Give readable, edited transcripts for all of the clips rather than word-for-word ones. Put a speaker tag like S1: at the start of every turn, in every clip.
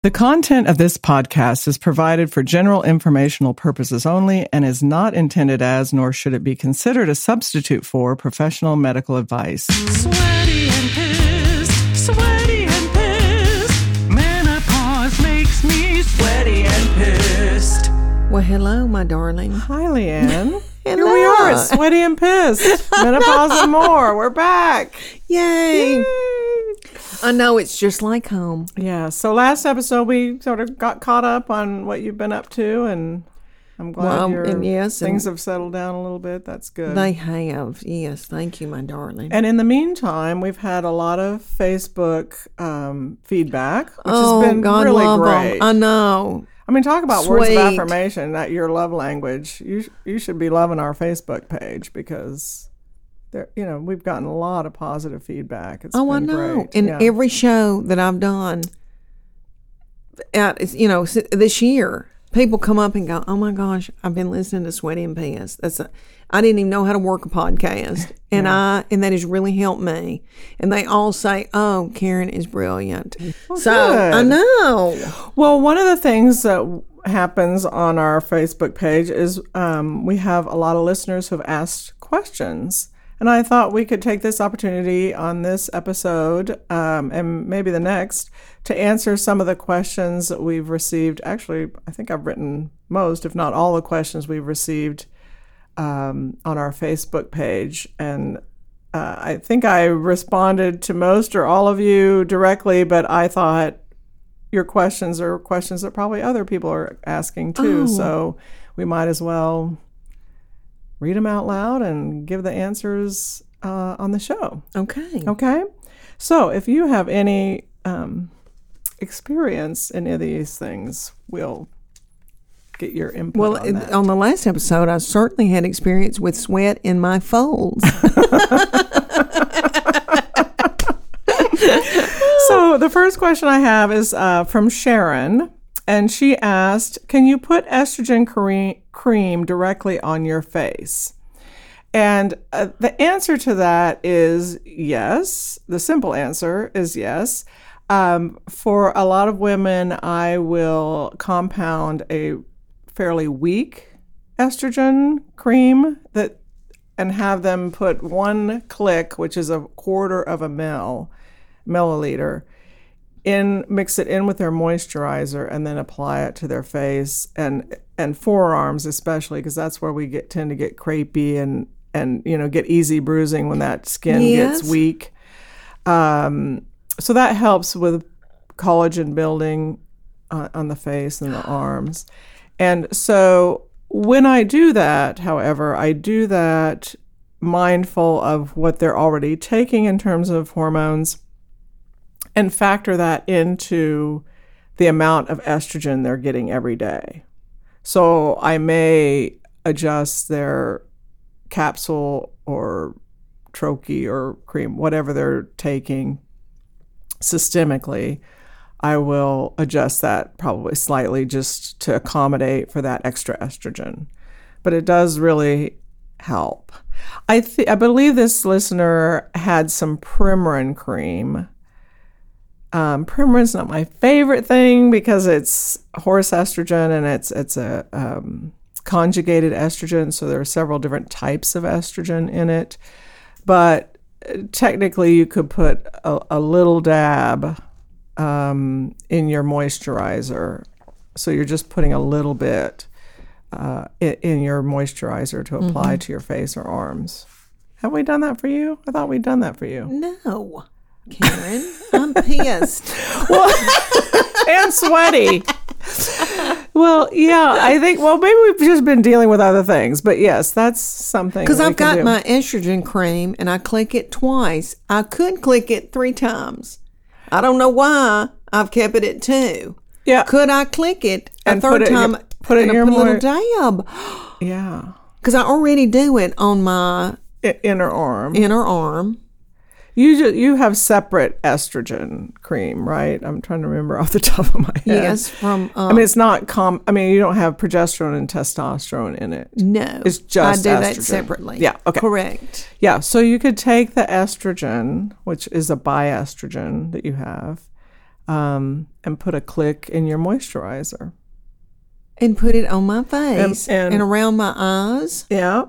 S1: The content of this podcast is provided for general informational purposes only and is not intended as, nor should it be considered a substitute for, professional medical advice.
S2: Sweaty and pissed. Menopause makes me sweaty and pissed.
S3: Well, hello, my darling.
S1: Hi, Leanne.
S3: Hello.
S1: Here we are, sweaty and pissed. Menopause and more. We're back.
S3: Yay. I know, it's just like home.
S1: Yeah, so last episode we sort of got caught up on what you've been up to, and I'm glad things have settled down a little bit. That's good.
S3: They have. Yes, thank you, my darling.
S1: And in the meantime, we've had a lot of Facebook feedback, which has been
S3: God
S1: really
S3: love
S1: great.
S3: them. I know.
S1: I mean, talk about words of
S3: Sweet.
S1: affirmation, that your love language. You should be loving our Facebook page because we've gotten a lot of positive feedback. It's been
S3: I know.
S1: great.
S3: And
S1: Yeah.
S3: every show that I've done, this year, people come up and go, "Oh my gosh, I've been listening to Sweaty and Pissed. I didn't even know how to work a podcast, and and that has really helped me." And they all say, "Oh, Karen is brilliant."
S1: Well,
S3: so
S1: good.
S3: I know.
S1: Well, one of the things that happens on our Facebook page is we have a lot of listeners who have asked questions. And I thought we could take this opportunity on this episode and maybe the next to answer some of the questions that we've received. Actually, I think I've written most, if not all, the questions we've received on our Facebook page. And I think I responded to most or all of you directly, but I thought your questions are questions that probably other people are asking too. So we might as well read them out loud and give the answers on the show. Okay. So if you have any experience in any of these things, we'll get your input on that.
S3: On the last episode, I certainly had experience with sweat in my folds.
S1: So the first question I have is from Sharon. And she asked, can you put estrogen cream directly on your face? And the answer to that is yes. The simple answer is yes. For a lot of women, I will compound a fairly weak estrogen cream and have them put 1 click, which is 1/4 of a milliliter, mix it in with their moisturizer, and then apply it to their face and forearms especially, because that's where we tend to get crepey and get easy bruising when that skin gets weak. So that helps with collagen building on the face and the arms. And so when I do that, however, I do that mindful of what they're already taking in terms of hormones, and factor that into the amount of estrogen they're getting every day. So I may adjust their capsule or troche or cream, whatever they're taking systemically. I will adjust that probably slightly just to accommodate for that extra estrogen. But it does really help. I believe this listener had some Premarin cream. Premarin's not my favorite thing because it's horse estrogen and it's a conjugated estrogen, so there are several different types of estrogen in it. But technically, you could put a little dab in your moisturizer. So you're just putting a little bit in your moisturizer to apply to your face or arms. Have we done that for you? I thought we'd done that for you.
S3: No, Karen, I'm pissed.
S1: And sweaty. Well, yeah, I think, maybe we've just been dealing with other things, but yes, that's something.
S3: Because I've got my estrogen cream and I click it twice. I could click it 3 times. I don't know why I've kept it at 2.
S1: Yeah.
S3: Could I click it a
S1: And
S3: third time?
S1: Put it in your
S3: a little dab.
S1: Yeah.
S3: Because I already do it on my
S1: inner arm. You have separate estrogen cream, right? I'm trying to remember off the top of my head.
S3: Yes,
S1: it's not you don't have progesterone and testosterone in it.
S3: No.
S1: It's just estrogen.
S3: I do that separately.
S1: Yeah, okay.
S3: Correct.
S1: Yeah, so you could take the estrogen, which is a biestrogen that you have, and put a click in your moisturizer.
S3: And put it on my face
S1: And-
S3: and around my eyes.
S1: Yeah.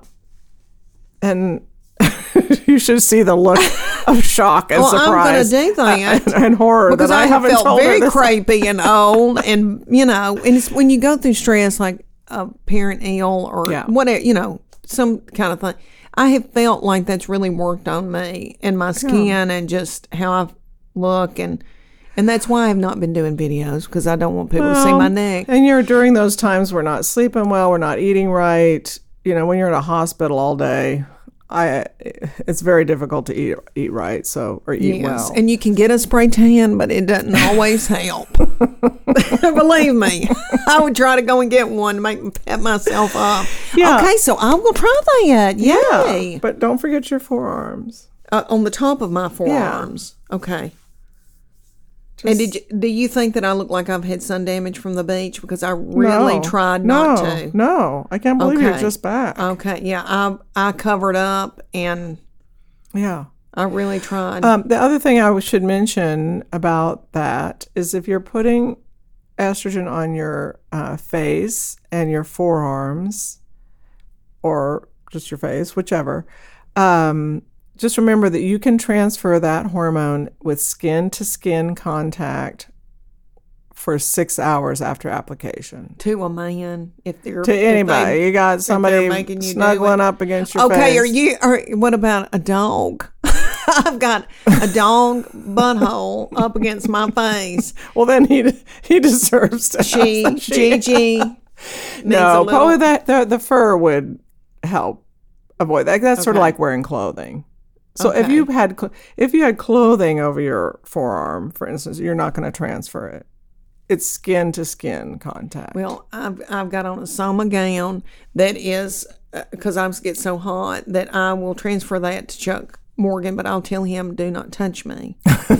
S1: And you should see the look of shock and
S3: Well, I'm gonna
S1: surprise
S3: do that.
S1: and horror
S3: Because
S1: that I
S3: I have
S1: haven't
S3: felt
S1: told her
S3: very
S1: this.
S3: crepey and old, and and it's when you go through stress, like a parent ill or
S1: Yeah.
S3: whatever, some kind of thing. I have felt like that's really worked on me and my skin and just how I look, and that's why I have not been doing videos, because I don't want people to see my neck.
S1: And you're during those times we're not sleeping well, we're not eating right. When you're in a hospital all day, it's very difficult to eat right, or eat well.
S3: And you can get a spray tan, but it doesn't always help. Believe me, I would try to go and get one to make me pep myself up.
S1: Yeah.
S3: Okay, so I will try that. Yay!
S1: But don't forget your forearms.
S3: On the top of my forearms. Okay. And do you think that I look like I've had sun damage from the beach? Because I really tried not to.
S1: No, I can't believe you're just back.
S3: Okay, yeah, I covered up and
S1: Yeah.
S3: I really tried.
S1: The other thing I should mention about that is if you're putting estrogen on your face and your forearms, or just your face, whichever, just remember that you can transfer that hormone with skin-to-skin contact for 6 hours after application.
S3: To a man, if they're
S1: To anybody. You got somebody
S3: making you do
S1: snuggling
S3: it.
S1: up against your
S3: Okay,
S1: face.
S3: what about a dog? I've got a dog butthole up against my face.
S1: Well, then he deserves to.
S3: Gigi.
S1: No, probably the fur would help avoid that. That's sort of
S3: Okay.
S1: like wearing clothing. So if
S3: Okay.
S1: you had clothing over your forearm, for instance, you're not going to transfer it. It's skin to skin contact.
S3: Well, I've got on a Soma gown that is, because I get so hot, that I will transfer that to Chuck Morgan, but I'll tell him, do not touch me.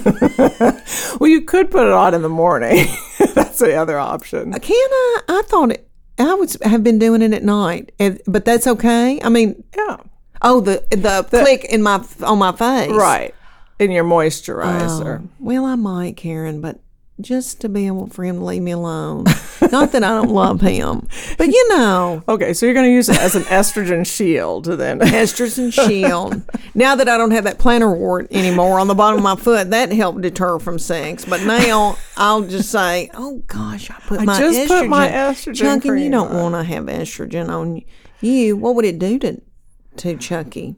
S1: Well, you could put it on in the morning. That's the other option.
S3: Can I? I thought have been doing it at night, but that's okay. I mean,
S1: Yeah.
S3: oh, the click on my face,
S1: Right. In your moisturizer.
S3: Well, I might, Karen, but just to be able for him to leave me alone. Not that I don't love him, but
S1: Okay, so you're going to use it as an estrogen shield then.
S3: estrogen shield. Now that I don't have that plantar wart anymore on the bottom of my foot, that helped deter from sex. But now I'll just say, oh gosh, I put my
S1: just
S3: estrogen.
S1: put my estrogen
S3: Chucky, you
S1: cream
S3: don't
S1: on.
S3: want to have estrogen on you. What would it do to Chucky?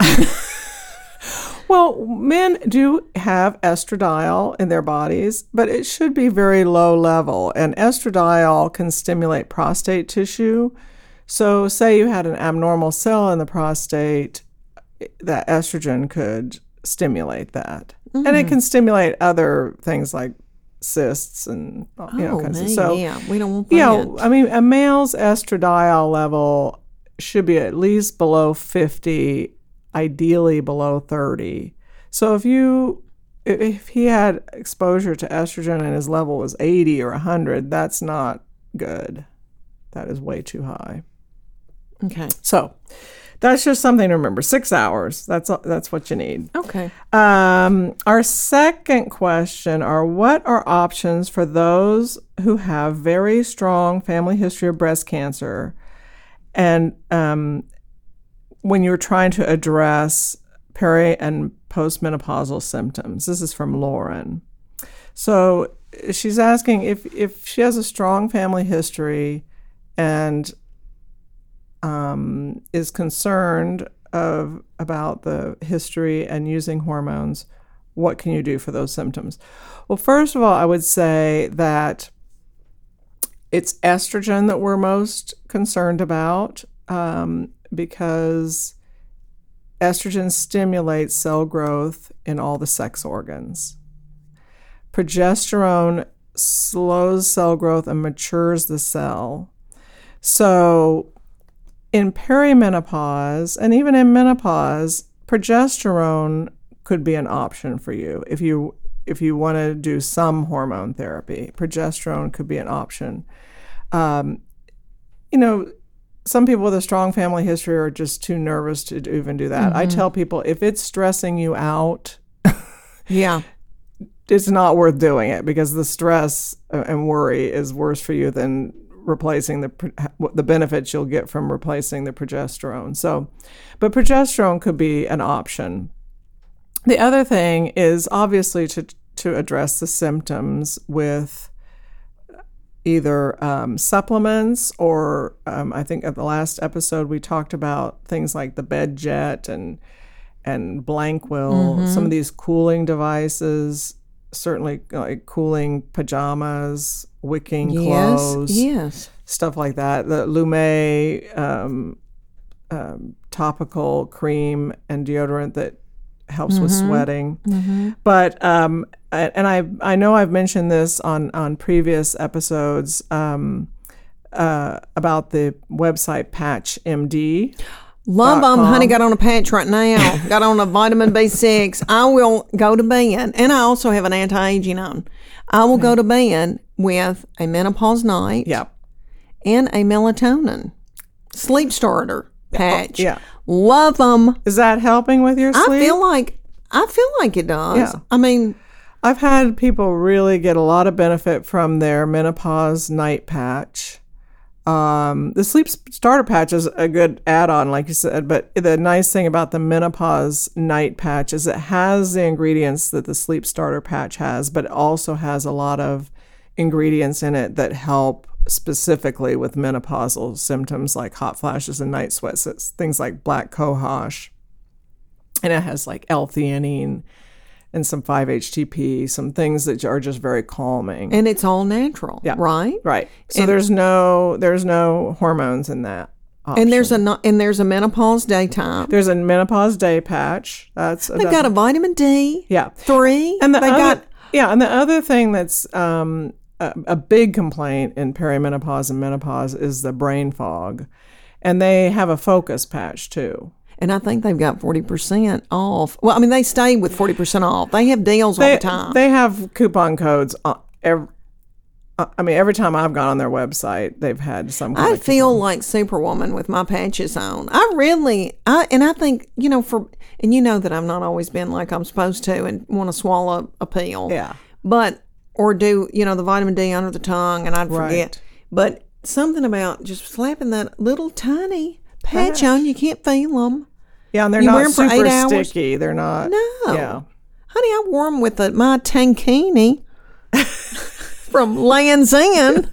S1: Well, men do have estradiol in their bodies, but it should be very low level. And estradiol can stimulate prostate tissue. So say you had an abnormal cell in the prostate, that estrogen could stimulate that. And it can stimulate other things like cysts and kinds of so
S3: yeah, we don't want that.
S1: I mean, a male's estradiol level should be at least below 50, ideally below 30. So if he had exposure to estrogen and his level was 80 or 100, that's not good. That is way too high.
S3: Okay.
S1: So that's just something to remember. 6 hours. That's what you need.
S3: Okay.
S1: Our second question are, what are options for those who have very strong family history of breast cancer, and when you're trying to address peri and postmenopausal symptoms? This is from Lauren. So she's asking if she has a strong family history and is concerned about the history and using hormones, what can you do for those symptoms? Well, first of all, I would say that it's estrogen that we're most concerned about, because estrogen stimulates cell growth in all the sex organs. Progesterone slows cell growth and matures the cell. So in perimenopause and even in menopause, progesterone could be an option for you. If you want to do some hormone therapy, progesterone could be an option. Some people with a strong family history are just too nervous to even do that. I tell people, if it's stressing you out,
S3: Yeah.
S1: it's not worth doing it because the stress and worry is worse for you than replacing the benefits you'll get from replacing the progesterone. So, but progesterone could be an option. The other thing is obviously to address the symptoms with either supplements or I think at the last episode we talked about things like the bed jet and Blankwill, some of these cooling devices, certainly like cooling pajamas, wicking clothes,
S3: yes,
S1: stuff like that. The Lume topical cream and deodorant that helps with sweating. But and I know I've mentioned this on previous episodes about the website Patch MD.
S3: Love them, honey. Got on a patch right now. Got on a vitamin B6. I will go to bed, and I also have an anti-aging on. I will go to bed with a menopause night, and a melatonin sleep starter patch. Love them.
S1: Is that helping with your sleep?
S3: I feel like it does.
S1: Yeah.
S3: I mean,
S1: I've had people really get a lot of benefit from their menopause night patch. The sleep starter patch is a good add-on, like you said, but the nice thing about the menopause night patch is it has the ingredients that the sleep starter patch has, but it also has a lot of ingredients in it that help specifically with menopausal symptoms like hot flashes and night sweats. It's things like black cohosh, and it has like L-theanine and some 5-HTP, some things that are just very calming.
S3: and it's all natural, right?
S1: Right. So there's no hormones in that option.
S3: And there's a menopause daytime.
S1: There's a menopause day patch.
S3: They've got a vitamin D.
S1: Yeah.
S3: 3.
S1: And
S3: they got
S1: and the other thing that's a big complaint in perimenopause and menopause is the brain fog. And they have a focus patch too.
S3: And I think they've got 40% off. Well, I mean, they stay with 40% off. They have deals all the time.
S1: They have coupon codes. Every time I've gone on their website, they've had some kind
S3: I
S1: of
S3: feel like Superwoman with my patches on. I think, and you know that I've not always been like I'm supposed to and want to swallow a pill.
S1: Yeah.
S3: Or do, the vitamin D under the tongue, and I'd forget.
S1: Right.
S3: But something about just slapping that little tiny patch on, you can't feel them.
S1: Yeah, and they're
S3: You wear
S1: not
S3: 'em for
S1: super
S3: 8 hours?
S1: sticky. They're not.
S3: No.
S1: Yeah.
S3: Honey, I wore them with my tankini from Land's End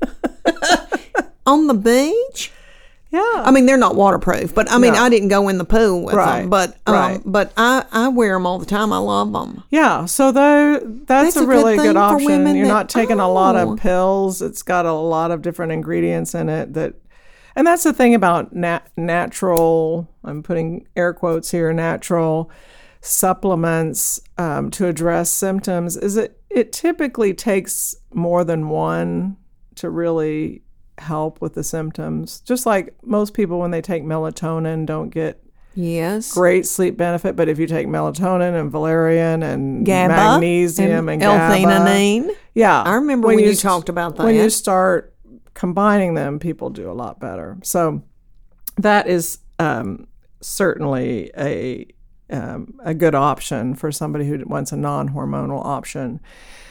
S3: on the beach.
S1: Yeah.
S3: I mean, they're not waterproof, but
S1: No.
S3: I didn't go in the pool with
S1: Right,
S3: them. But
S1: right.
S3: but I wear them all the time. I love them.
S1: Yeah, so that's a
S3: a good
S1: really
S3: thing
S1: good
S3: for
S1: option.
S3: women
S1: You're
S3: that-
S1: not taking a lot
S3: Oh.
S1: of pills. It's got a lot of different ingredients in it and that's the thing about natural, I'm putting air quotes here, natural supplements to address symptoms is it typically takes more than one to really help with the symptoms. Just like most people when they take melatonin don't get
S3: Yes.
S1: great sleep benefit, but if you take melatonin and valerian and
S3: GABA
S1: magnesium and GABA,
S3: L-theanine.
S1: yeah,
S3: I remember when you talked about that.
S1: When you start combining them, people do a lot better. So that is certainly a good option for somebody who wants a non-hormonal option.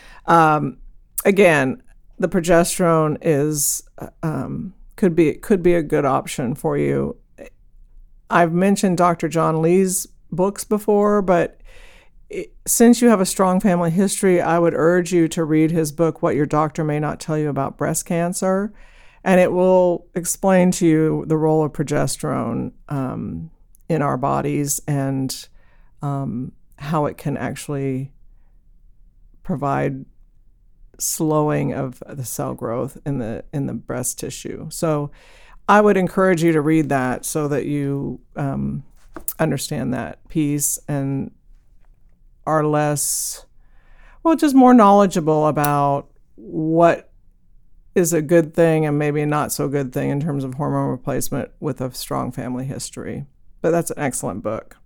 S1: Again, the progesterone is could be a good option for you. I've mentioned Dr. John Lee's books before, but since you have a strong family history, I would urge you to read his book, What Your Doctor May Not Tell You About Breast Cancer, and it will explain to you the role of progesterone in our bodies and how it can actually provide slowing of the cell growth in the breast tissue. So I would encourage you to read that so that you understand that piece and are just more knowledgeable about what is a good thing and maybe a not so good thing in terms of hormone replacement with a strong family history. But that's an excellent book.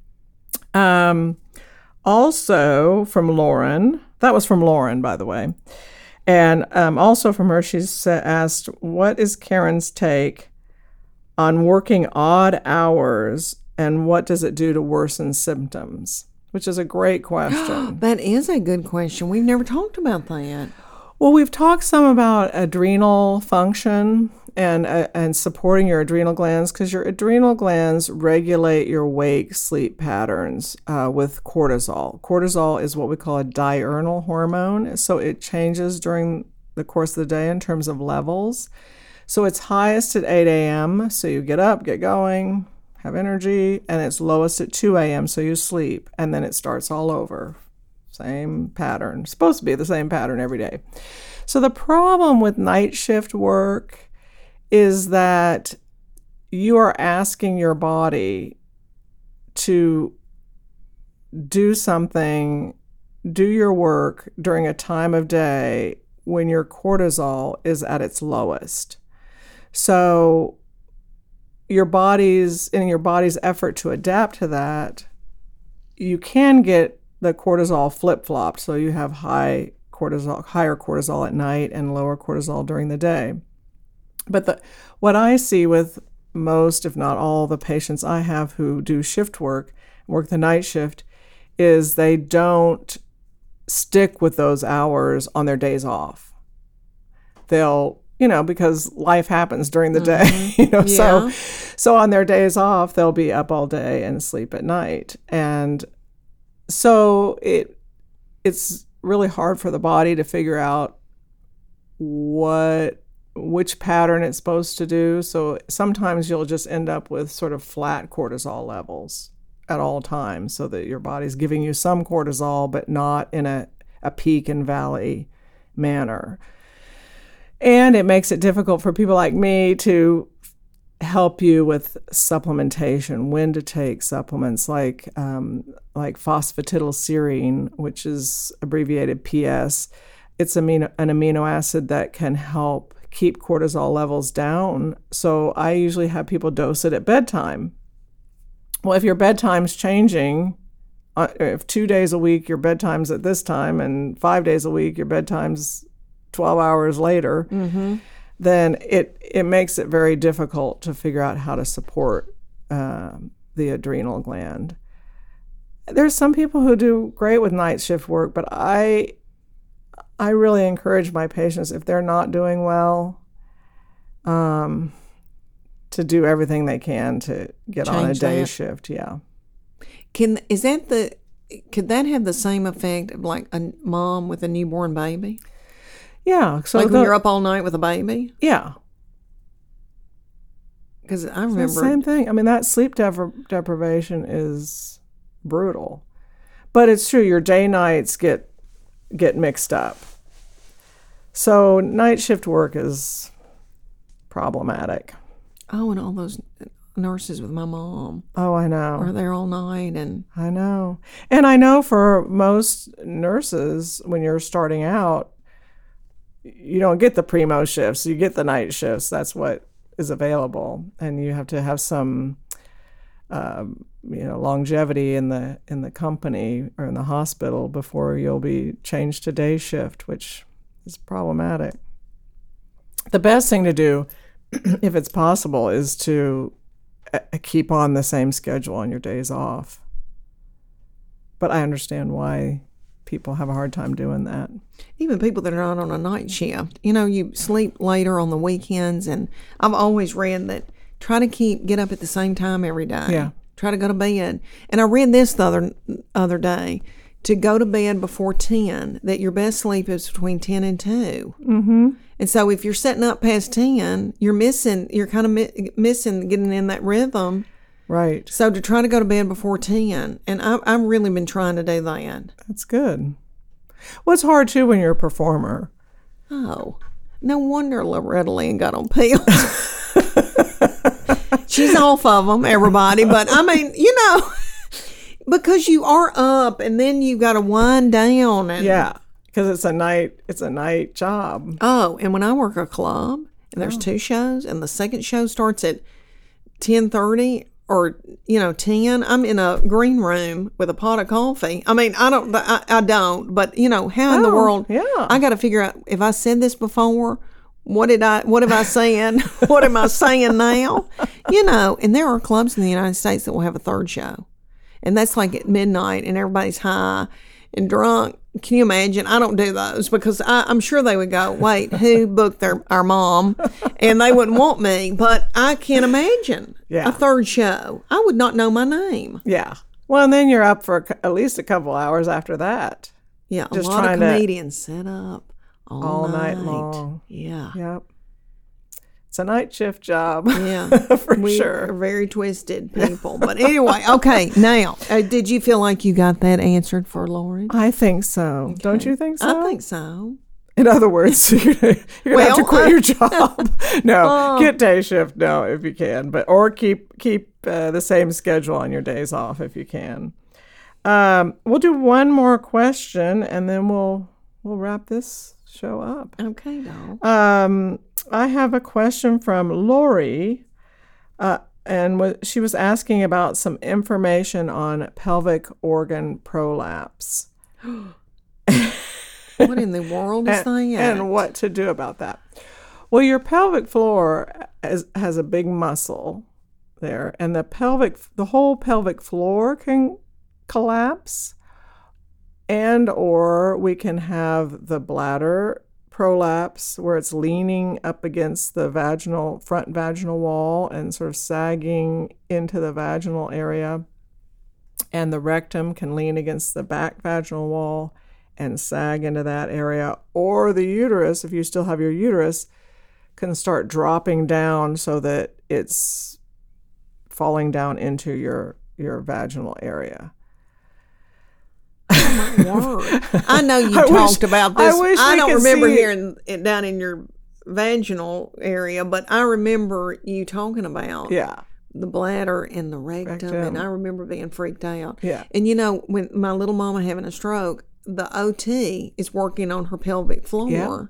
S1: Also from Lauren, that was from Lauren, by the way. And also from her, she's asked, what is Karen's take on working odd hours and what does it do to worsen symptoms? which is a great question.
S3: That is a good question. We've never talked about that.
S1: Well, we've talked some about adrenal function and supporting your adrenal glands, because your adrenal glands regulate your wake-sleep patterns with cortisol. Cortisol is what we call a diurnal hormone, so it changes during the course of the day in terms of levels. So it's highest at 8 a.m., so you get up, get going, have energy, and it's lowest at 2 a.m., so you sleep, and then it starts all over. Same pattern. Supposed to be the same pattern every day. So the problem with night shift work is that you are asking your body to do something, do your work during a time of day when your cortisol is at its lowest. So in your body's effort to adapt to that, you can get the cortisol flip-flopped, so you have higher cortisol at night and lower cortisol during the day. But what I see with most, if not all, the patients I have who do shift work the night shift, is they don't stick with those hours on their days off. They'll, because life happens during the day,
S3: Yeah.
S1: so on their days off, they'll be up all day and sleep at night. And so it's really hard for the body to figure out which pattern it's supposed to do. So sometimes you'll just end up with sort of flat cortisol levels at all times, so that your body's giving you some cortisol, but not in a peak and valley manner. And it makes it difficult for people like me to help you with supplementation, when to take supplements like phosphatidylserine, which is abbreviated PS. It's an amino acid that can help keep cortisol levels down. So I usually have people dose it at bedtime. Well, if your bedtime's changing, if 2 days a week your bedtime's at this time and 5 days a week your bedtime's 12 hours later, then it makes it very difficult to figure out how to support the adrenal gland. There's some people who do great with night shift work, but I really encourage my patients, if they're not doing well, to do everything they can to get on a day shift. Yeah.
S3: Could that have the same effect of like a mom with a newborn baby?
S1: Yeah. So
S3: like when you're up all night with a baby?
S1: Yeah.
S3: Because I
S1: It's the
S3: remember.
S1: same thing. I mean, that sleep deprivation is brutal. But it's true, your day nights get mixed up. So night shift work is problematic.
S3: Oh, and all those nurses with my mom
S1: Oh, I know.
S3: are there all night, and
S1: I know. And I know for most nurses, when you're starting out, you don't get the primo shifts. You get the night shifts. That's what is available. And you have to have some, longevity in the company or in the hospital before you'll be changed to day shift, which is problematic. The best thing to do, if it's possible, is to keep on the same schedule on your days off. But I understand why people have a hard time doing that.
S3: even people that are not on a night shift. You sleep later on the weekends, and I've always read that try to get up at the same time every day.
S1: Yeah.
S3: Try to go to bed. And I read this the other day, to go to bed before 10, that your best sleep is between 10 and 2. Mm-hmm. And so if you're setting up past 10, you're kind of missing getting in that rhythm.
S1: Right.
S3: So to try to go to bed before 10, and I've really been trying to do that.
S1: That's good. Well, it's hard, too, when you're a performer.
S3: Oh, no wonder Loretta Lynn got on pills. She's off of them, everybody. But, I mean, because you are up and then you got to wind down. And,
S1: Yeah, because it's a night job.
S3: Oh, and when I work a club, and there's 2 shows, and the second show starts at 10:30 or 10, I'm in a green room with a pot of coffee. I mean, I don't, but how in the world?
S1: Yeah.
S3: I got to figure out, if I said this before, what have I said? What am I saying now? And there are clubs in the United States that will have a 3rd show. and that's like at midnight, and everybody's high and drunk. Can you imagine? I don't do those because I'm sure they would go, wait, who booked our mom? And they wouldn't want me. But I can't imagine
S1: Yeah.
S3: a third show. I would not know my name.
S1: Yeah. Well, and then you're up for at least a couple hours after that.
S3: Yeah, a
S1: Just
S3: lot of
S1: trying to-
S3: comedians set up all
S1: night long.
S3: Yeah.
S1: Yep. It's a night shift job.
S3: Yeah,
S1: for
S3: we
S1: sure.
S3: are very twisted people. But anyway, okay. Now, did you feel like you got that answered for Lauren?
S1: I think so. Don't you think so?
S3: I think so.
S1: In other words, you're gonna have to
S3: Well,
S1: quit your job. No, get day shift. No, if you can, or keep the same schedule on your days off if you can. We'll do one more question and then we'll wrap this show up.
S3: Okay, doll.
S1: I have a question from Lori, and she was asking about some information on pelvic organ prolapse.
S3: What in the world is that?
S1: And what to do about that. Well, your pelvic floor has a big muscle there, and the whole pelvic floor can collapse, and or we can have the bladder prolapse where it's leaning up against the front vaginal wall and sort of sagging into the vaginal area, and the rectum can lean against the back vaginal wall and sag into that area, or the uterus, if you still have your uterus, can start dropping down so that it's falling down into your vaginal area.
S3: Word. I know you
S1: I
S3: talked
S1: wish-
S3: about this.
S1: I wish
S3: I
S1: we
S3: don't
S1: could
S3: remember
S1: see-
S3: hearing it down in your vaginal area, but I remember you talking about
S1: Yeah.
S3: the bladder and the rectum,
S1: Rectum.
S3: and I remember being freaked out.
S1: Yeah.
S3: And you know, when my little mama having a stroke, the OT is working on her pelvic floor
S1: Yeah.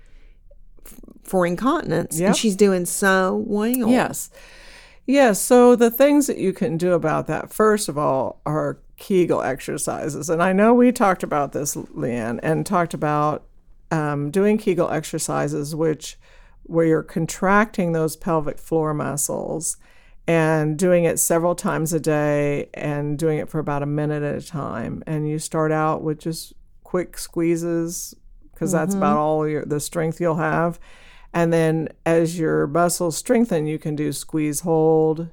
S3: for incontinence,
S1: Yep.
S3: and she's doing so well.
S1: Yes. Yes. So the things that you can do about that, first of all, are Kegel exercises. And I know we talked about this, Leanne, and talked about doing Kegel exercises, where you're contracting those pelvic floor muscles and doing it several times a day and doing it for about a minute at a time. And you start out with just quick squeezes because that's about all the strength you'll have. And then as your muscles strengthen, you can do squeeze hold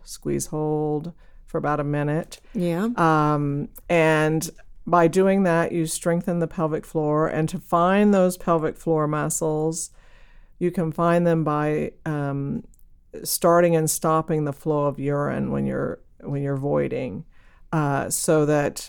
S1: for about a minute.
S3: Yeah.
S1: And by doing that, you strengthen the pelvic floor. And to find those pelvic floor muscles, you can find them by starting and stopping the flow of urine when you're voiding, so that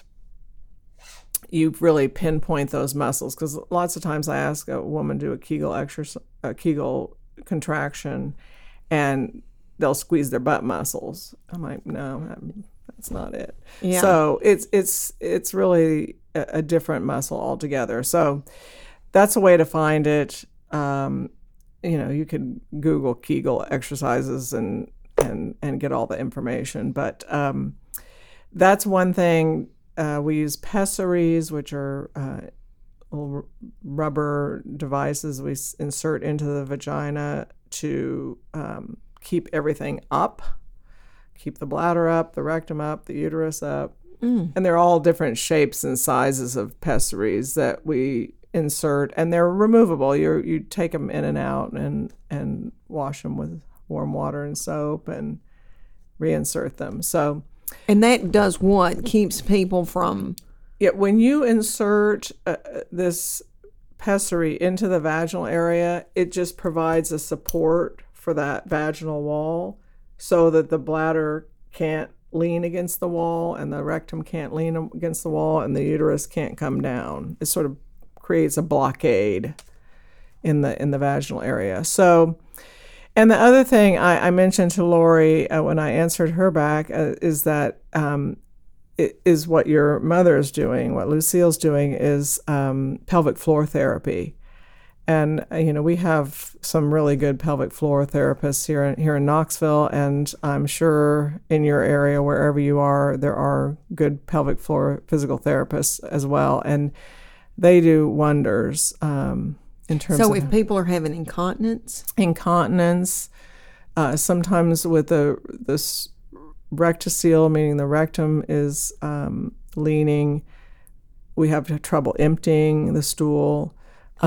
S1: you really pinpoint those muscles. Because lots of times I ask a woman to do a Kegel contraction, and they'll squeeze their butt muscles. I'm like, no, that's not it.
S3: Yeah.
S1: So it's really a different muscle altogether. So that's a way to find it. You could Google Kegel exercises and get all the information. But that's one thing. We use pessaries, which are little rubber devices we insert into the vagina to keep everything up, keep the bladder up, the rectum up, the uterus up. And they're all different shapes and sizes of pessaries that we insert, and they're removable. You take them in and out and wash them with warm water and soap and reinsert them. So,
S3: And that does what? Keeps people from...
S1: yeah, when you insert this pessary into the vaginal area, it just provides a support for that vaginal wall so that the bladder can't lean against the wall and the rectum can't lean against the wall and the uterus can't come down. It sort of creates a blockade in the vaginal area. So, and the other thing I mentioned to Lori when I answered her back is that it is what your mother is doing, what Lucille's doing is pelvic floor therapy. And, we have some really good pelvic floor therapists here in Knoxville, and I'm sure in your area, wherever you are, there are good pelvic floor physical therapists as well. And they do wonders in terms
S3: So
S1: of
S3: if people are having incontinence...
S1: incontinence, sometimes with the rectocele, meaning the rectum is leaning. We have trouble emptying the stool.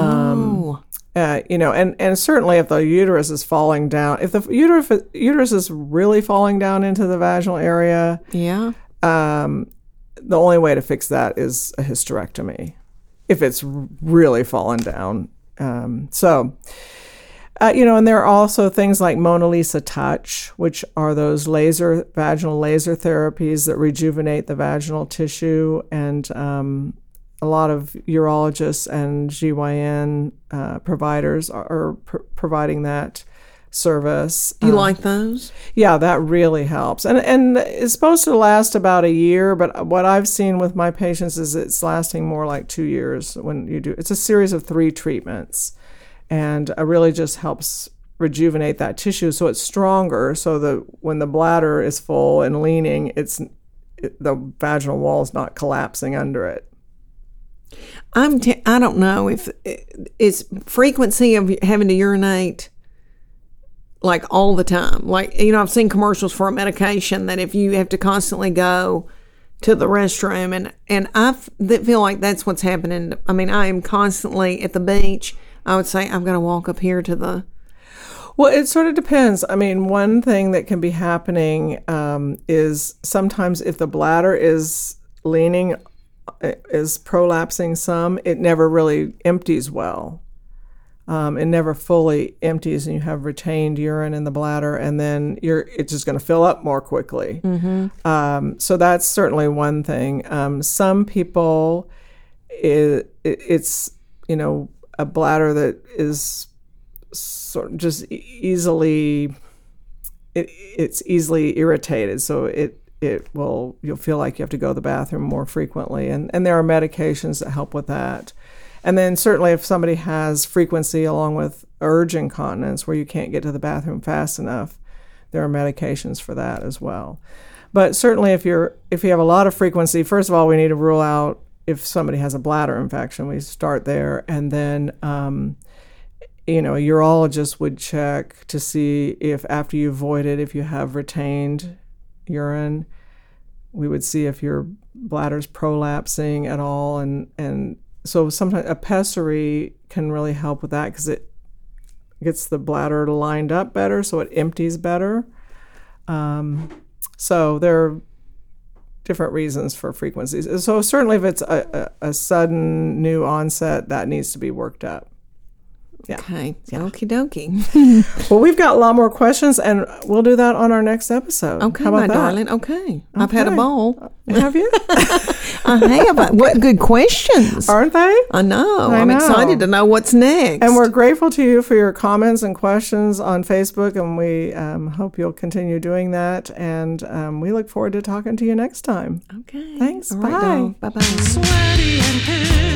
S1: And certainly if the uterus is falling down, if the uterus is really falling down into the vaginal area,
S3: Yeah.
S1: the only way to fix that is a hysterectomy if it's really fallen down. And there are also things like Mona Lisa Touch, which are those vaginal laser therapies that rejuvenate the vaginal tissue. And a lot of urologists and GYN providers are providing that service.
S3: Do you like those?
S1: Yeah, that really helps. And it's supposed to last about a year, but what I've seen with my patients is it's lasting more like 2 years when you do. It's a series of 3 treatments, and it really just helps rejuvenate that tissue so it's stronger, so that when the bladder is full and leaning, the vaginal wall is not collapsing under it.
S3: I don't know if it's frequency of having to urinate like all the time. Like, I've seen commercials for a medication that if you have to constantly go to the restroom, and I feel like that's what's happening. I mean, I am constantly at the beach. I would say I'm going to walk up here to the...
S1: Well, it sort of depends. I mean, one thing that can be happening is sometimes if the bladder is leaning, is prolapsing some, it never really empties well. It never fully empties, and you have retained urine in the bladder, and then it's just going to fill up more quickly. Mm-hmm. So that's certainly one thing. Some people, it's a bladder that is sort of just easily, it's easily irritated, so you'll feel like you have to go to the bathroom more frequently, and there are medications that help with that. And then certainly if somebody has frequency along with urge incontinence where you can't get to the bathroom fast enough, there are medications for that as well. But certainly if you have a lot of frequency, first of all, we need to rule out if somebody has a bladder infection. We start there, and then a urologist would check to see if after you voided, if you have retained urine. We would see if your bladder's prolapsing at all, and so sometimes a pessary can really help with that because it gets the bladder lined up better, so it empties better. So there are different reasons for frequencies. So certainly if it's a sudden new onset, that needs to be worked up. Yeah.
S3: Okay. Okie dokie.
S1: Well, we've got a lot more questions, and we'll do that on our next episode.
S3: Okay,
S1: How about
S3: my
S1: that?
S3: darling. Okay. I've had a ball.
S1: Have you?
S3: I have. What good questions.
S1: Aren't they?
S3: I know.
S1: I
S3: I'm
S1: know.
S3: excited to know what's next.
S1: And we're grateful to you for your comments and questions on Facebook, and we hope you'll continue doing that. And we look forward to talking to you next time.
S3: Okay.
S1: Thanks.
S3: All right,
S1: Bye.
S3: doll. Bye-bye.
S2: Sweaty and pissed.